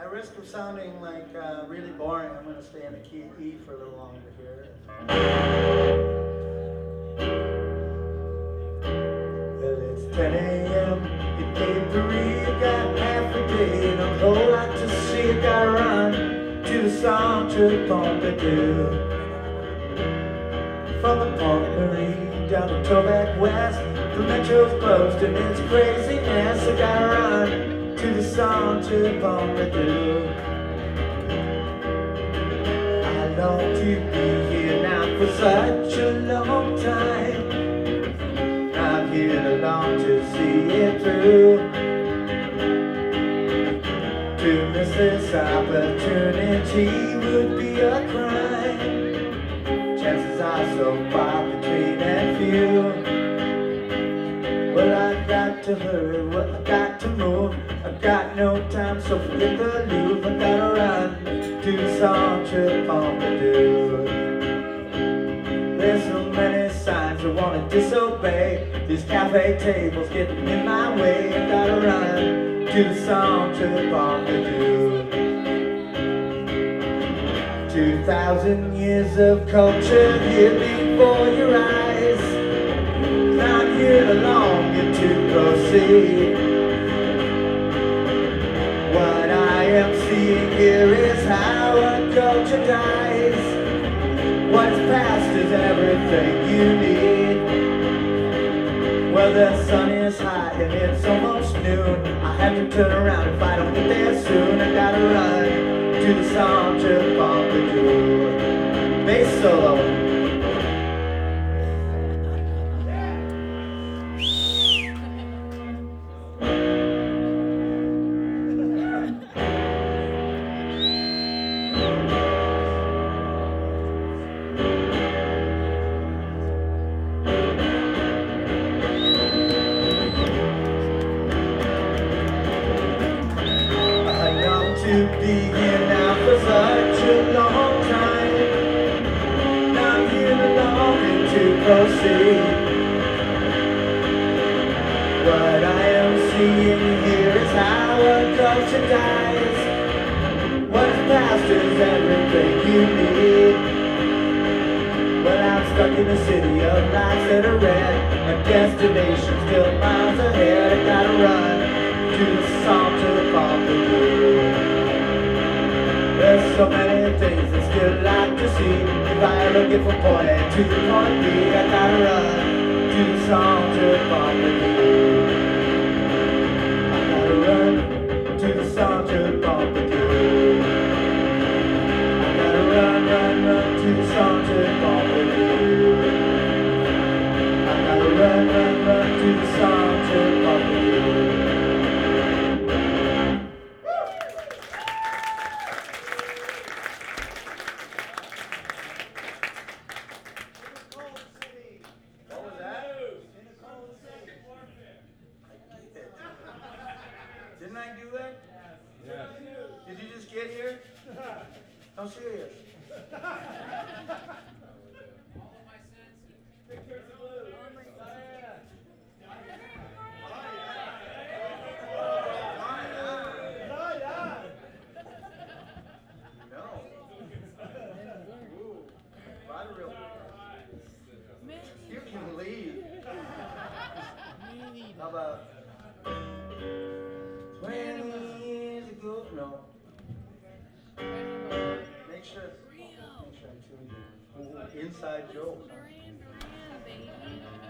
At risk of sounding like really boring, I'm going to stay in the key of E for a little longer here. Well, it's 10 a.m. It day 3. You got half a day and a whole lot to see. You gotta run to the Centre Pompidou. From the Pont Marie down to Tobac West, the metro's closed and it's craziness. I gotta run to the Centre Pompidou. I long to be here now for such a long time. I'm here to long to see it through. To miss this opportunity would be a crime. Chances are so far between and few. Well, I got to hurry, well, I got to move. I got no time, so forget the Louvre. I gotta run to the Centre Pompidou. There's so many signs I wanna disobey. These cafe tables getting in my way. I gotta run to the Centre Pompidou. 2,000 years of culture here before your eyes. Not here along you to proceed. What I am seeing here is how a culture dies. What's past is everything you need. Well, the sun is high and it's almost noon. I have to turn around if I don't get there soon. I gotta run to the Centre Pompidou. Bass solo. To be here now for such a long time. Not here to longing to proceed. What I am seeing here is how a culture dies. What's past is everything you need. Well, I'm stuck in a city of lights that are red. A destination still miles ahead. I gotta run to the Centre Pompidou. There's so many things I still like to see. If I'm looking for point A to point B, I gotta run to the Centre Pompidou. I gotta run to the Centre Pompidou. I gotta run to the Centre Pompidou. I gotta run to the Centre Pompidou. Didn't I do that? Yes. Did you just get here? I'm serious. All of my senses. Pictures of blue. No. Ooh. Real. You can leave. How about 20 years ago? No. Make sure I'm tuned in. Ooh, inside joke. Duran, baby.